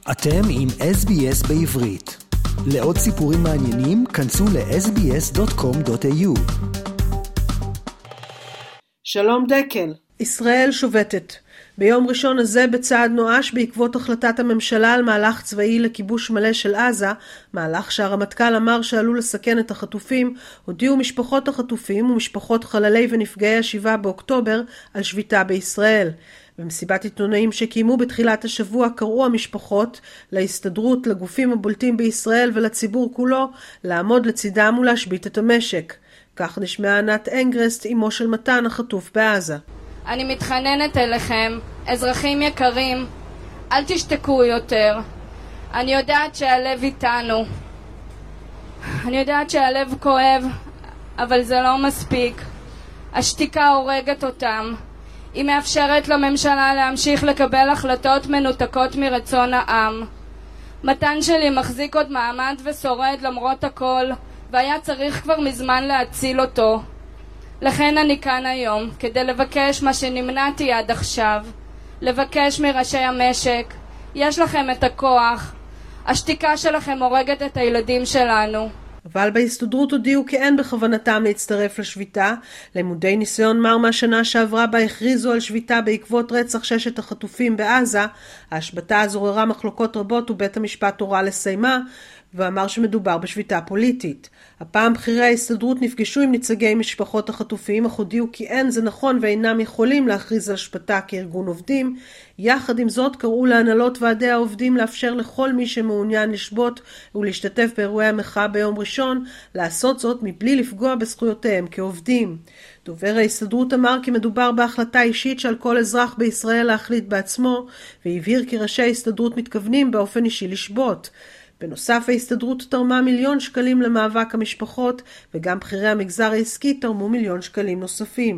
אתם עם SBS בעברית. לעוד סיפורים מעניינים, כנסו ל-sbs.com.au. שלום דקל. ישראל שובתת. ביום ראשון הזה בצעד נואש בעקבות החלטת הממשלה על מהלך צבאי לכיבוש מלא של עזה, מהלך שהרמטכ"ל אמר שעלול לסכן את החטופים, הודיעו משפחות החטופים ומשפחות חללי ונפגעי ה7 באוקטובר על שביתה בישראל. במסיבת עיתונאים שקיימו בתחילת השבוע קראו המשפחות להסתדרות, לגופים הבולטים בישראל ולציבור כולו לעמוד לצידם ולהשבית את המשק. כך נשמעה ענת אנגרסט, אמו של מתן החטוף בעזה. אני מתחננת אליכם, אזרחים יקרים, אל תשתקו יותר. אני יודעת שהלב איתנו. אני יודעת שהלב כואב, אבל זה לא מספיק. השתיקה הורגת אותם. היא מאפשרת לממשלה להמשיך לקבל החלטות מנותקות מרצון העם. מתן שלי מחזיק עוד מעמד ושורד למרות הכל, והיה צריך כבר מזמן להציל אותו. לכן אני כאן היום, כדי לבקש מה שנמנעתי עד עכשיו. לבקש מראשי המשק, יש לכם את הכוח. השתיקה שלכם הורגת את הילדים שלנו. אבל בהסתדרות הודיעו כי אין בכוונתם להצטרף לשביתה. למודי ניסיון מר מהשנה שעברה בה הכריזו על שביתה בעקבות רצח 6 החטופים בעזה. ההשבתה הזו עוררה מחלוקות רבות ובית המשפט הורה לסיימה, ואמר שמדובר בשביתה פוליטית. הפעם בכירי ההסתדרות נפגשו עם נציגי משפחות החטופים, אך הודיעו כי אין זה נכון ואינם יכולים להכריז על השבתה כארגון עובדים. יחד עם זאת קראו להנהלות ועדי העובדים לאפשר לכל מי שמעוניין לשבות ולהשתתף באירועי המחאה ביום ראשון, לעשות זאת מבלי לפגוע בזכויותיהם כעובדים. דובר ההסתדרות אמר כי מדובר בהחלטה אישית שעל כל אזרח בישראל להחליט בעצמו, והבהיר כי ראשי ההסתדרות מתכוונים באופן אישי לשבות. בנוסף, ההסתדרות תרמה 1,000,000 שקלים למאבק המשפחות, וגם בכירי המגזר העסקי תרמו 1,000,000 שקלים נוספים.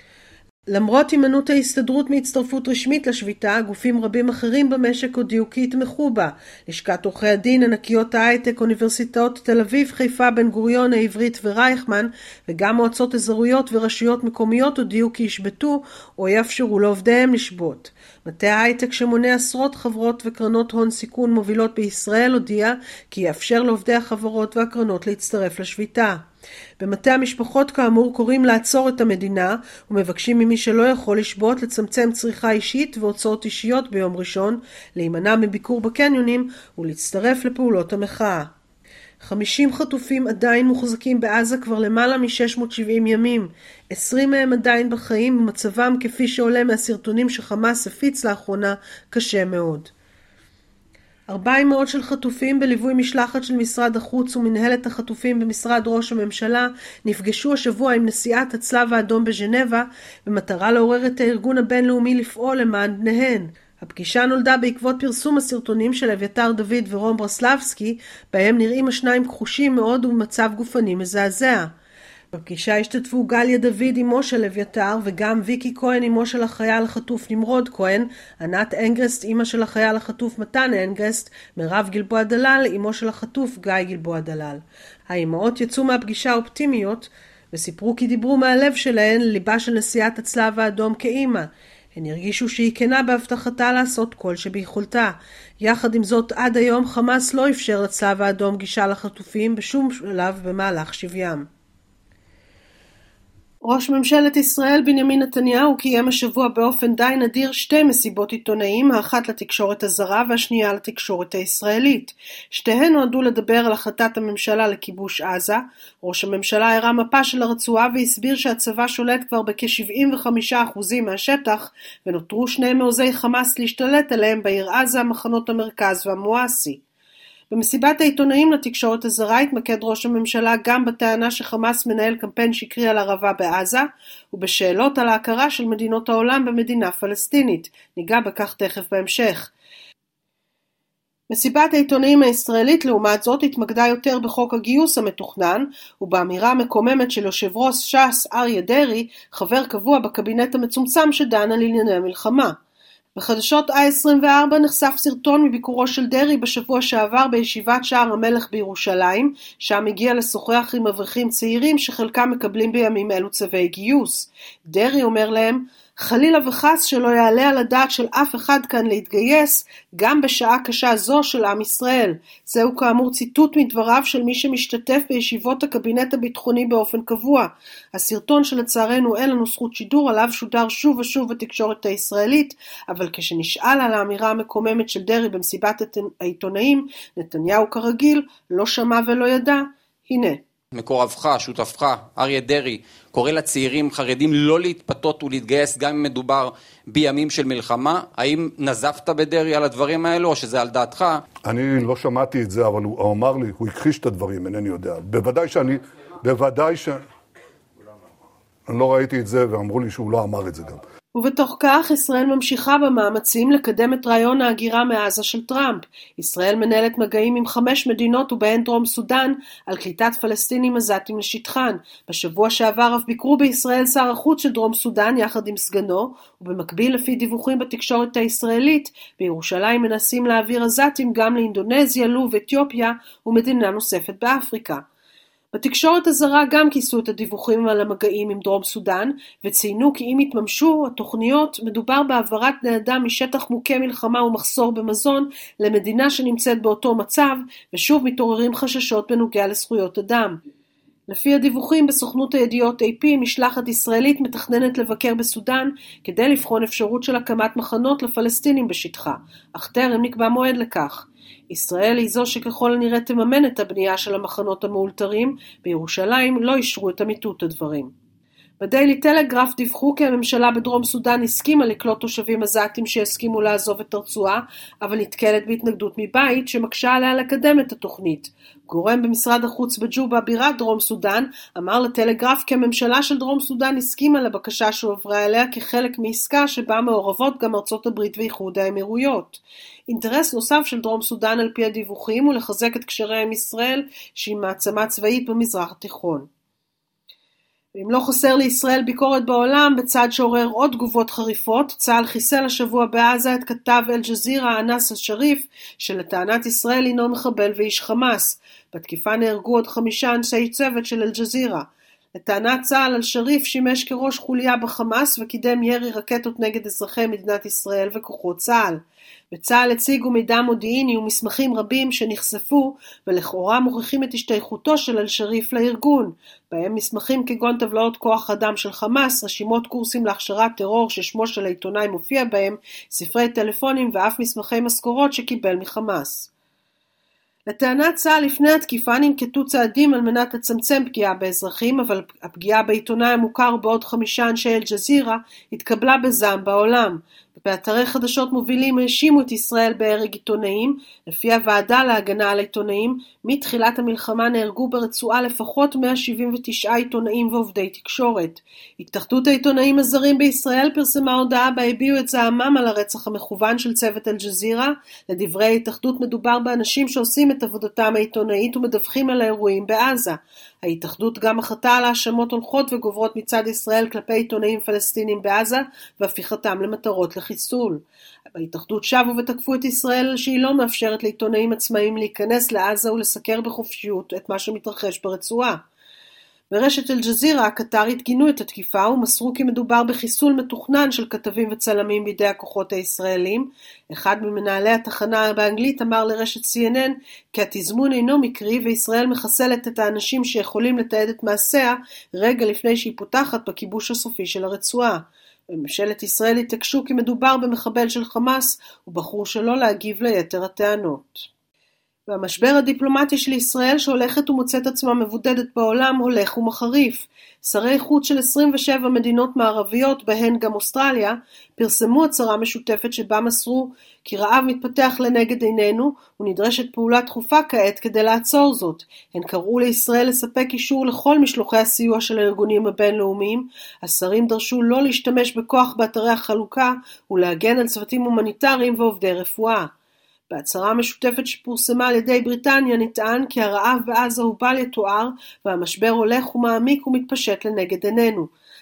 למרות הימנעות ההסתדרות מהצטרפות רשמית לשביתה, גופים רבים אחרים במשק הודיעו כי יתמכו בה. לשכת עורכי הדין, ענקיות ההייטק, אוניברסיטאות תל אביב, חיפה, בן גוריון, העברית ורייכמן, וגם מועצות אזוריות ורשויות מקומיות הודיעו כי ישבתו או יאפשרו לעובדיהם לשבות. מטה ההייטק שמונה עשרות חברות וקרנות הון סיכון מובילות בישראל הודיע כי יאפשר לעובדי החברות והקרנות להצטרף לשביתה. במטה המשפחות כאמור קוראים לעצור את המדינה ומבקשים ממי שלא יכול לשבות לצמצם צריכה אישית והוצאות אישיות ביום ראשון, להימנע מביקור בקניונים ולהצטרף לפעולות המחאה. 50 חטופים עדיין מוחזקים בעזה כבר למעלה מ-670 ימים. 20 מהם עדיין בחיים ומצבם כפי שעולה מהסרטונים שחמאס הפיץ לאחרונה קשה מאוד. 400 של חטופים בליווי משלחת של משרד החוץ ומנהלת החטופים במשרד ראש הממשלה נפגשו השבוע עם נשיאת הצלב האדום בז'נבה במטרה לעורר את הארגון הבינלאומי לפעול למען בניהן. הפגישה נולדה בעקבות פרסום הסרטונים של אביתר דוד ורום ברסלבסקי, בהם נראים השניים כחושים מאוד ובמצב גופני מזעזע. בפגישה השתתפו גליה דוד אמו של אביתר וגם ויקי כהן אמו של החייל החטוף נמרוד כהן, ענת אנגרסט אמה של החייל החטוף מתן אנגרסט, מירב גלבוע דלל אמו של החטוף גיא גלבוע דלל. האימהות יצאו מהפגישה אופטימיות וסיפרו כי דיברו מהלב שלהן לליבה של נשיאת הצלב האדום כאימא. הן הרגישו שהיא כנה בהבטחתה לעשות כל שביכולתה. יחד עם זאת, עד היום חמאס לא אפשר לצלב האדום גישה לחטופים בשום שלב במהלך שביים. ראש ממשלת ישראל בנימין נתניהו קיים השבוע באופן די נדיר 2 מסיבות עיתונאים, האחת לתקשורת הזרה והשנייה לתקשורת הישראלית. שתיהן נועדו לדבר על החלטת הממשלה לכיבוש עזה. ראש הממשלה הראה מפה של הרצועה והסביר שהצבא שולט כבר בכ-75% מהשטח, ונותרו 2 מעוזי חמאס להשתלט עליהם בעיר עזה, מחנות המרכז והמואסי. במסיבת העיתונאים לתקשורת הזרה התמקד ראש הממשלה גם בטענה שחמאס מנהל קמפיין שקרי על ערבה בעזה, ובשאלות על ההכרה של מדינות העולם במדינה פלסטינית. ניגע בכך תכף בהמשך. מסיבת העיתונאים הישראלית לעומת זאת התמקדה יותר בחוק הגיוס המתוכנן, ובאמירה המקוממת של יושב ראש ש"ס אריה דרעי, חבר קבוע בקבינט המצומצם שדן על ענייני המלחמה. בחדשות i24 נחשף סרטון מביקורו של דרעי בשבוע שעבר בישיבת שער המלך בירושלים, שם הגיע לשוחח עם אברכים צעירים שחלקם מקבלים בימים אלו צווי גיוס. דרעי אומר להם, חלילה וחס שלא יעלה על הדעת של אף אחד כאן להתגייס, גם בשעה קשה זו של עם ישראל. זהו כאמור ציטוט מדבריו של מי שמשתתף בישיבות הקבינט הביטחוני באופן קבוע. הסרטון שלצערנו אין לנו זכות שידור עליו שודר שוב ושוב בתקשורת הישראלית, אבל כשנשאל על האמירה המקוממת של דרעי במסיבת העיתונאים, נתניהו כרגיל לא שמע ולא ידע. הנה. מקורבך, שותפך, אריה דרעי, קורא לצעירים חרדים לא להתפתות ולהתגייס גם אם מדובר בימים של מלחמה. האם נזפת בדרעי על הדברים האלו או שזה על דעתך? אני לא שמעתי את זה, אבל הוא אמר לי, הוא הכחיש את הדברים, אינני יודע. בוודאי אני לא ראיתי את זה ואמרו לי שהוא לא אמר את זה גם. ובתוך כך ישראל ממשיכה במאמצים לקדם את רעיון ההגירה מעזה של טראמפ. ישראל מנהלת מגעים עם 5 מדינות ובהן דרום סודן על קליטת פלסטינים עזתים לשטחן. בשבוע שעבר אף ביקרו בישראל שר החוץ של דרום סודן יחד עם סגנו, ובמקביל לפי דיווחים בתקשורת הישראלית, בירושלים מנסים להעביר עזתים גם לאינדונזיה, לוב, אתיופיה ומדינה נוספת באפריקה. בתקשורת הזרה גם כיסו את הדיווחים על המגעים עם דרום סודן, וציינו כי אם יתממשו התוכניות, מדובר בהעברת בני אדם משטח מוכה מלחמה ומחסור במזון למדינה שנמצאת באותו מצב, ושוב מתעוררים חששות בנוגע לזכויות אדם. לפי הדיווחים בסוכנות הידיעות AP, משלחת ישראלית מתכננת לבקר בסודן כדי לבחון אפשרות של הקמת מחנות לפלסטינים בשטחה, אך טרם נקבע מועד לכך. ישראל היא זו שככל הנראה תממן את הבנייה של המחנות המאולתרים, בירושלים לא אישרו את אמיתות הדברים. בדיילי טלגרף דיווחו כי הממשלה בדרום סודן הסכימה לקלוט תושבים עזתים שהסכימו לעזוב את הרצועה, אבל נתקלת בהתנגדות מבית שמקשה עליה לקדם את התוכנית. גורם במשרד החוץ בג'ובה, בירת דרום סודן, אמר לטלגרף כי הממשלה של דרום סודן הסכימה לבקשה שהועברה אליה כחלק מעסקה שבה מעורבות גם ארצות הברית ואיחוד האמירויות. אינטרס נוסף של דרום סודן על פי הדיווחים הוא לחזק את קשריה עם ישראל, שהיא מעצמה צבאית במזרח התיכון. ואם לא חסר לישראל ביקורת בעולם, בצד שעורר עוד תגובות חריפות, צה"ל חיסל השבוע בעזה את כתב אל-ג'זירה אנס אל-שריף, שלטענת ישראל הינו מחבל ואיש חמאס. בתקיפה נהרגו עוד 5 אנשי צוות של אל-ג'זירה. לטענת צה"ל, אל-שריף שימש כראש חוליה בחמאס וקידם ירי רקטות נגד אזרחי מדינת ישראל וכוחות צה"ל. בצה"ל הציגו מידע מודיעיני ומסמכים רבים שנחשפו ולכאורה מוכיחים את השתייכותו של אל-שריף לארגון, בהם מסמכים כגון טבלאות כוח אדם של חמאס, רשימות קורסים להכשרת טרור ששמו של העיתונאי מופיע בהם, ספרי טלפונים ואף מסמכי משכורות שקיבל מחמאס. לטענת צה"ל לפני התקיפה ננקטו צעדים על מנת לצמצם פגיעה באזרחים, אבל הפגיעה בעיתונאי המוכר בעוד 5 אנשי אל-ג'זירה התקבלה בזעם בעולם. באתרי חדשות מובילים האשימו את ישראל בהרג עיתונאים. לפי הוועדה להגנה על עיתונאים, מתחילת המלחמה נהרגו ברצועה לפחות 179 עיתונאים ועובדי תקשורת. התאחדות העיתונאים הזרים בישראל פרסמה הודעה בה הביעו את זעמם על הרצח המכוון של צוות אל-ג'זירה. לדברי ההתאחדות מדובר באנשים שעושים את עבודתם העיתונאית ומדווחים על האירועים בעזה. ההתאחדות גם מחתה על האשמות הולכות וגוברות מצד ישראל כלפי עיתונאים פלסטינים בעזה והפיכתם למטרות לחיסול. בהתאחדות שבו ותקפו את ישראל שהיא לא מאפשרת לעיתונאים עצמאיים להיכנס לעזה ולסקר בחופשיות את מה שמתרחש ברצועה. ברשת אל-ג'זירה הקטרית גינו את התקיפה ומסרו כי מדובר בחיסול מתוכנן של כתבים וצלמים בידי הכוחות הישראלים. אחד ממנהלי התחנה באנגלית אמר לרשת CNN כי התזמון אינו מקרי וישראל מחסלת את האנשים שיכולים לתעד את מעשיה רגע לפני שהיא פותחת בכיבוש הסופי של הרצועה. בממשלת ישראל התעקשו כי מדובר במחבל של חמאס ובחרו שלא להגיב ליתר הטענות. והמשבר הדיפלומטי של ישראל שהולכת ומוצאת עצמה מבודדת בעולם הולך ומחריף. שרי חוץ של 27 מדינות מערביות, בהן גם אוסטרליה, פרסמו הצהרה משותפת שבה מסרו כי רעב מתפתח לנגד עינינו ונדרשת פעולה דחופה כעת כדי לעצור זאת. הן קראו לישראל לספק אישור לכל משלוחי הסיוע של הארגונים הבינלאומיים. השרים דרשו לא להשתמש בכוח באתרי החלוקה ולהגן על צוותים הומניטריים ועובדי רפואה. בהצהרה המשותפת שפורסמה על ידי בריטניה נטען כי הרעב בעזה הוא בל יתואר והמשבר הולך ומעמיק ומתפשט לנגד עינינו.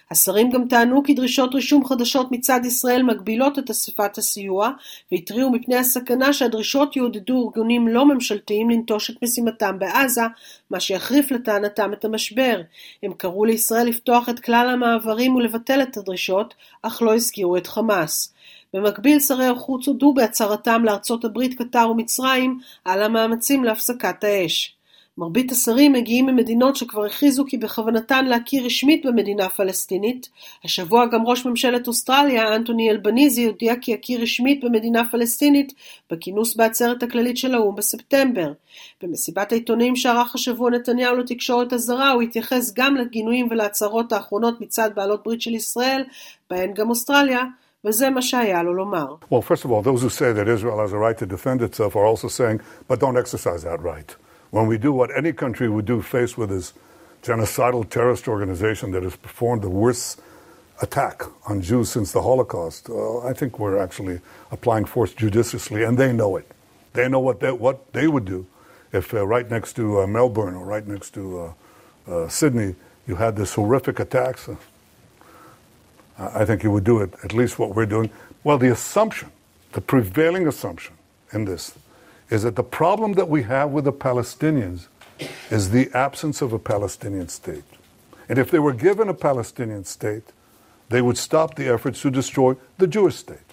השרים גם טענו כי דרישות רישום חדשות מצד ישראל מגבילות את אספת הסיוע, והתריעו מפני הסכנה שהדרישות יעודדו ארגונים לא ממשלתיים לנטוש את משימתם בעזה, מה שיחריף לטענתם את המשבר. הם קראו לישראל לפתוח את כלל המעברים ולבטל את הדרישות, אך לא הזכירו את חמאס. במקביל שרי החוץ הודו בהצהרתם לארצות הברית, קטר ומצרים על המאמצים להפסקת האש. מרבית השרים מגיעים ממדינות שכבר הכריזו כי בכוונתן להכיר רשמית במדינה פלסטינית. השבוע גם ראש ממשלת אוסטרליה, אנטוני אלבניזי, הודיע כי יכיר רשמית במדינה פלסטינית בכינוס בעצרת הכללית של האו"ם בספטמבר. במסיבת העיתונאים שערך השבוע נתניהו לתקשורת הזרה, הוא התייחס גם לגינויים ולהצהרות האחרונות מצד בעלות ברית של ישראל, בהן גם אוסטרליה, וזה מה שהיה לו לומר. Well, first of all, those who say that Israel has a right to defend itself are also saying, but don't exercise that right. When we do what any country would do faced with this genocidal terrorist organization that has performed the worst attack on Jews since the Holocaust, I think we're actually applying force judiciously, and they know it. They know what they would do if right next to Melbourne or right next to Sydney you had this horrific attacks. I think you would do it, at least what we're doing. Well, the assumption, the prevailing assumption in this is that the problem that we have with the Palestinians is the absence of a Palestinian state. And if they were given a Palestinian state, they would stop the efforts to destroy the Jewish state.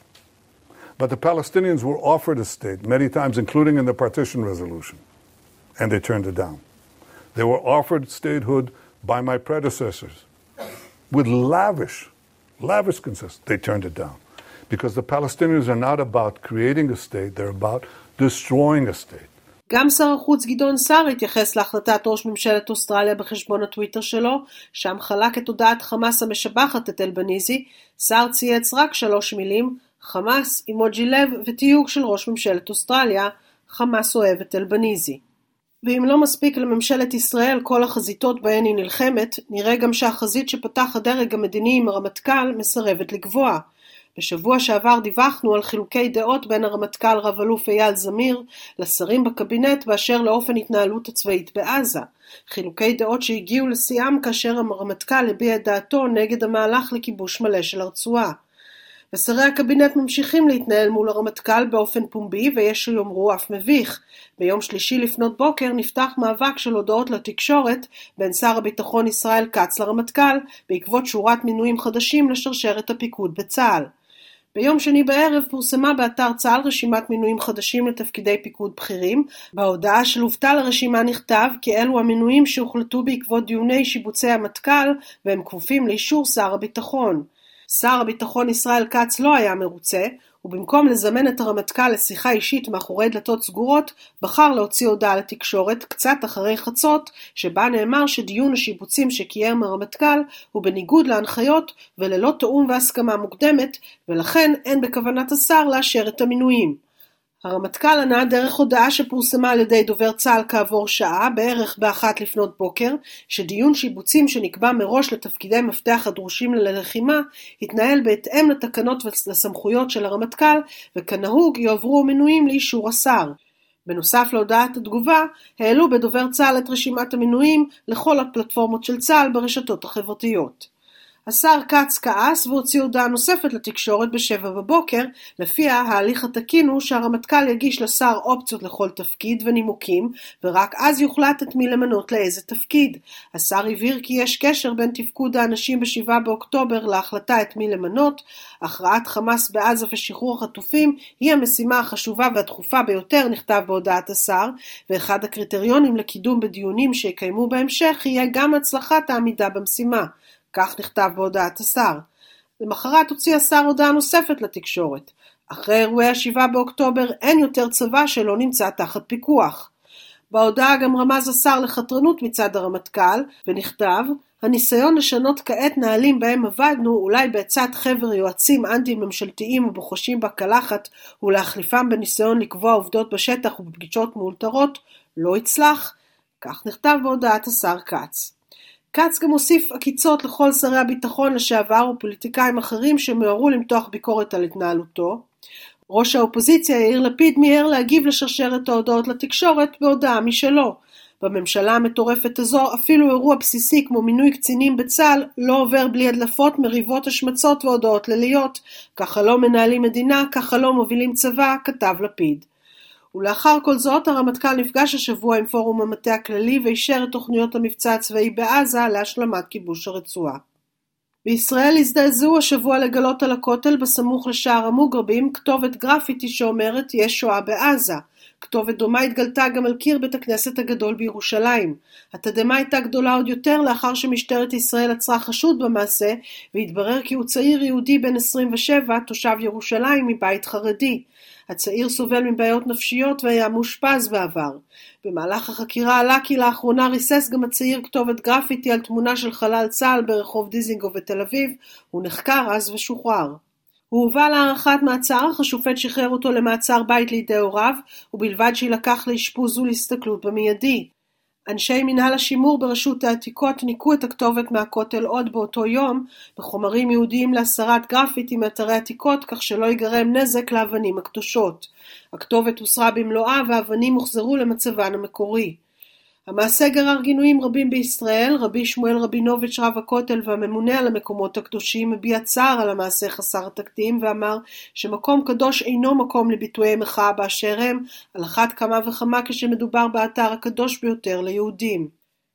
But the Palestinians were offered a state many times, including in the partition resolution, and they turned it down. They were offered statehood by my predecessors with lavish consent. They turned it down. Because the Palestinians are not about creating a state, they're about destroying a state. גם שר החוץ גדעון סער התייחס להחלטת ראש ממשלת אוסטרליה בחשבון הטוויטר שלו, שם חלק את הודעת חמאס המשבחת את אלבניזי. סער צייץ רק 3 מילים, חמאס, אימוג'י לב ותיוג של ראש ממשלת אוסטרליה, חמאס אוהב את אלבניזי. ואם לא מספיק לממשלת ישראל כל החזיתות בהן היא נלחמת, נראה גם שהחזית שפתח הדרג המדיני עם הרמטכ"ל מסרבת לגבוה. בשבוע שעבר דיווחנו על חילוקי דעות בין הרמטכ"ל רב אלוף אייל זמיר לשרים בקבינט באשר לאופן התנהלות הצבאית בעזה. חילוקי דעות שהגיעו לשיאם כאשר הרמטכ"ל הביע את דעתו נגד המהלך לכיבוש מלא של הרצועה. ושרי הקבינט ממשיכים להתנהל מול הרמטכ"ל באופן פומבי, ויש שיאמרו אף מביך. ביום שלישי לפנות בוקר נפתח מאבק של הודעות לתקשורת בין שר הביטחון ישראל כץ לרמטכ"ל, בעקבות שורת מינויים חדשים לשרשרת הפיקוד בצה"ל. ביום שני בערב פורסמה באתר צה"ל רשימת מינויים חדשים לתפקידי פיקוד בכירים. בהודעה שלוותה לרשימה נכתב כי אלו המינויים שהוחלטו בעקבות דיוני שיבוצי המטכ"ל, והם כפופים לאישור שר הביטחון. שר הביטחון ישראל כץ לא היה מרוצה, ובמקום לזמן את הרמטכ"ל לשיחה אישית מאחורי דלתות סגורות, בחר להוציא הודעה לתקשורת קצת אחרי חצות, שבה נאמר שדיון השיבוצים שקיים הרמטכ"ל הוא בניגוד להנחיות וללא תאום והסכמה מוקדמת, ולכן אין בכוונת השר לאשר את המינויים. הרמטכ"ל ענה דרך הודעה שפורסמה על ידי דובר צה"ל כעבור שעה, בערך ב1 לפנות בוקר, שדיון שיבוצים שנקבע מראש לתפקידי מפתח הדרושים ללחימה, התנהל בהתאם לתקנות ולסמכויות של הרמטכ"ל, וכנהוג יועברו מינויים לאישור השר. בנוסף להודעת התגובה, העלו בדובר צה"ל את רשימת המינויים לכל הפלטפורמות של צה"ל ברשתות החברתיות. השר כץ כעס והוציא הודעה נוספת לתקשורת ב7 בבוקר, לפיה ההליך התקין הוא שהרמטכ"ל יגיש לשר אופציות לכל תפקיד ונימוקים, ורק אז יוחלט את מי למנות לאיזה תפקיד. השר הבהיר כי יש קשר בין תפקוד האנשים ב7 באוקטובר להחלטה את מי למנות. הכרעת חמאס בעזה ושחרור החטופים היא המשימה החשובה והדחופה ביותר, נכתב בהודעת השר, ואחד הקריטריונים לקידום בדיונים שיקיימו בהמשך יהיה גם הצלחת העמידה במשימה. כך נכתב בהודעת השר. למחרת הוציא השר הודעה נוספת לתקשורת. אחרי אירועי 7 באוקטובר אין יותר צבא שלא נמצא תחת פיקוח. בהודעה גם רמז השר לחתרנות מצד הרמטכ"ל, ונכתב, הניסיון לשנות כעת נהלים בהם עבדנו, אולי בעצת חבר יועצים אנטי-ממשלתיים ובוחשים בקלחת, ולהחליפם בניסיון לקבוע עובדות בשטח ובפגישות מאולתרות, לא הצלח. כך נכתב בהודעת השר כץ. כץ גם הוסיף עקיצות לכל שרי הביטחון לשעבר ופוליטיקאים אחרים שמעורו למתוח ביקורת על התנהלותו. ראש האופוזיציה יאיר לפיד מיהר להגיב לשרשרת ההודעות לתקשורת בהודעה משלו. בממשלה המטורפת הזו אפילו אירוע בסיסי כמו מינוי קצינים בצה"ל לא עובר בלי הדלפות, מריבות, השמצות והודעות ליליות. ככה לא מנהלים מדינה, ככה לא מובילים צבא, כתב לפיד. ולאחר כל זאת הרמטכ"ל נפגש השבוע עם פורום המטה הכללי ואישר את תוכניות המבצע הצבאי בעזה להשלמת כיבוש הרצועה. בישראל הזדעזעו השבוע לגלות על הכותל בסמוך לשער המוגרבים כתובת גרפיטי שאומרת יש שואה בעזה. כתובת דומה התגלתה גם על קיר בית הכנסת הגדול בירושלים. התדהמה הייתה גדולה עוד יותר לאחר שמשטרת ישראל עצרה חשוד במעשה, והתברר כי הוא צעיר יהודי בן 27, תושב ירושלים מבית חרדי. הצעיר סובל מבעיות נפשיות והיה מאושפז בעבר. במהלך החקירה עלה כי לאחרונה ריסס גם הצעיר כתובת גרפיטי על תמונה של חלל צה"ל ברחוב דיזינגוף בתל אביב. הוא נחקר אז ושוחרר. הוא הובא להארכת מעצר, אך השופט שחרר אותו למעצר בית לידי הוריו, ובלבד שילקח לאשפוז ולהסתכלות במיידי. אנשי מנהל השימור ברשות העתיקות ניקו את הכתובת מהכותל עוד באותו יום, בחומרים יהודיים להסרת גרפיטי מאתרי עתיקות, כך שלא ייגרם נזק לאבנים הקדושות. הכתובת הוסרה במלואה והאבנים הוחזרו למצבן המקורי. המעשה גרר גינויים רבים בישראל. רבי שמואל רבינוביץ' רב הכותל והממונה על המקומות הקדושים הביע צער על המעשה חסר התקדים ואמר שמקום קדוש אינו מקום לביטויי מחאה באשר הם, על אחת כמה וכמה כשמדובר באתר הקדוש ביותר ליהודים.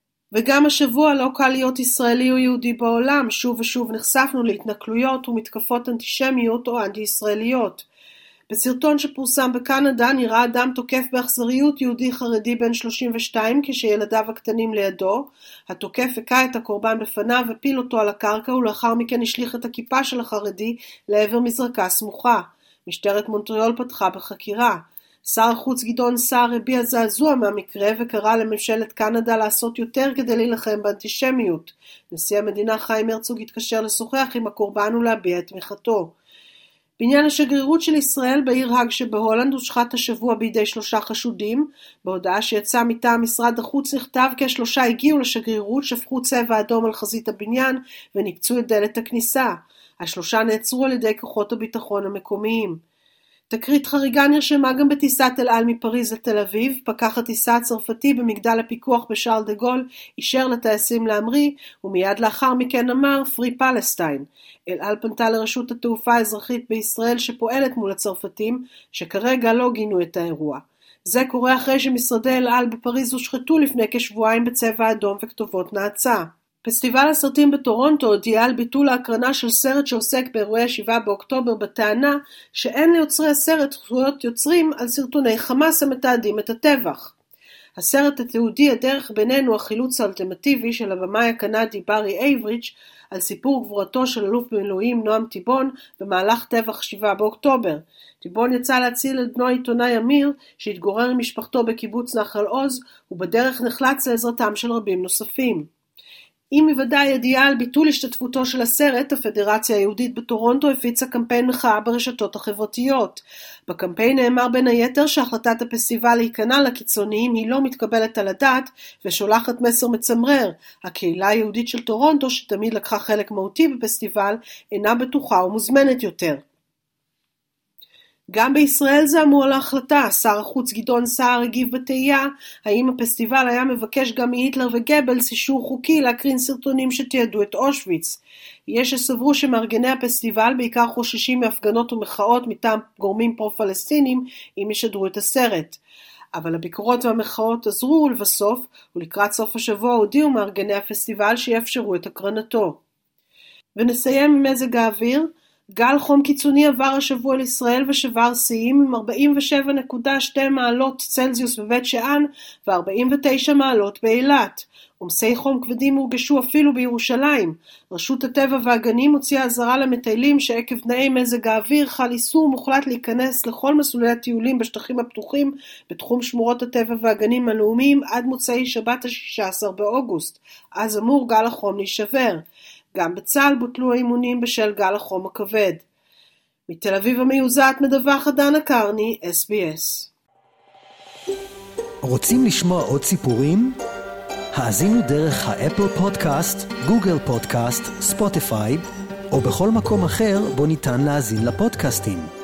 וגם השבוע לא קל להיות ישראלי או יהודי בעולם. שוב ושוב נחשפנו להתנכלויות ומתקפות אנטישמיות או אנטי-ישראליות. בסרטון שפורסם בקנדה נראה אדם תוקף באכזריות יהודי חרדי בן 32 כשילדיו הקטנים לידו. התוקף הקע את הקורבן בפניו ופיל אותו על הקרקע ולאחר מכן השליך את הכיפה של החרדי לעבר מזרקה סמוכה. משטרת מונטריאול פתחה בחקירה. שר החוץ גדעון סער הביע זעזוע מהמקרה וקרא לממשלת קנדה לעשות יותר כדי להילחם באנטישמיות. נשיא המדינה חיים הרצוג התקשר לשוחח עם הקורבן ולהביע את תמיכתו. בעניין השגרירות של ישראל בעיר האג שבהולנד הושחת השבוע בידי 3 חשודים. בהודעה שיצאה מטעם משרד החוץ נכתב כי 3 הגיעו לשגרירות, שפכו צבע אדום על חזית הבניין ונקצו את דלת הכניסה. 3 נעצרו על ידי כוחות הביטחון המקומיים. תקרית חריגה נרשמה גם בטיסת אל על מפריז לתל אביב. פקח הטיסה הצרפתי במגדל הפיקוח בשארל דה גול אישר לטייסים להמריא, ומיד לאחר מכן אמר פרי פלסטיין. אל על פנתה לרשות התעופה האזרחית בישראל שפועלת מול הצרפתים, שכרגע לא גינו את האירוע. זה קורה אחרי שמשרדי אל על בפריז הושחתו לפני כשבועיים בצבע אדום וכתובות נאצה. פסטיבל הסרטים בטורונטו הודיע על ביטול ההקרנה של סרט שעוסק באירועי 7 באוקטובר בטענה שאין ליוצרי הסרט זכויות יוצרים על סרטוני חמאס המתעדים את הטבח. הסרט התיעודי הדרך בינינו, החילוץ האלטרנטיבי של הבמאי הקנדי ברי אייבריץ' על סיפור גבורתו של אלוף במילואים נועם טיבון במהלך טבח 7 באוקטובר. טיבון יצא להציל את בנו העיתונאי אמיר שהתגורר עם משפחתו בקיבוץ נחל עוז ובדרך נחלץ לעזרתם של רבים נוספים. עם היוודע הידיעה על ביטול השתתפותו של הסרט, הפדרציה היהודית בטורונטו הפיצה קמפיין מחאה ברשתות החברתיות. בקמפיין נאמר בין היתר שהחלטת הפסטיבל להיכנע לקיצוניים היא לא מתקבלת על הדעת ושולחת מסר מצמרר. הקהילה היהודית של טורונטו, שתמיד לקחה חלק מהותי בפסטיבל, אינה בטוחה ומוזמנת יותר. גם בישראל זה אמור להחלטה. שר החוץ גדעון סער הגיב בתהייה האם הפסטיבל היה מבקש גם מהיטלר וגבלס אישור חוקי להקרין סרטונים שתיעדו את אושוויץ. יש שסברו שמארגני הפסטיבל בעיקר חוששים מהפגנות ומחאות מטעם גורמים פרו-פלסטינים אם ישדרו את הסרט. אבל הביקורות והמחאות עזרו ולבסוף, ולקראת סוף השבוע הודיעו מארגני הפסטיבל שיאפשרו את הקרנתו. ונסיים עם מזג האוויר. גל חום קיצוני עבר השבוע לישראל ושבר שיאים עם 47.2 מעלות צלזיוס בבית שאן ו49 מעלות באילת. עומסי חום כבדים הורגשו אפילו בירושלים. רשות הטבע והגנים הוציאה אזהרה למטיילים שעקב תנאי מזג האוויר חל איסור מוחלט להיכנס לכל מסלולי הטיולים בשטחים הפתוחים בתחום שמורות הטבע והגנים הלאומיים עד מוצאי שבת ה-16 באוגוסט. אז אמור גל החום להישבר. גם בצה"ל בוטלו האימונים בשל גל החום הכבד. מתל אביב המיוזעת מדווחת דנה קרני, SBS. רוצים לשמוע עוד סיפורים? האזינו דרך האפל פודקאסט, גוגל פודקאסט, ספוטיפיי, או בכל מקום אחר בו ניתן להאזין לפודקאסטים.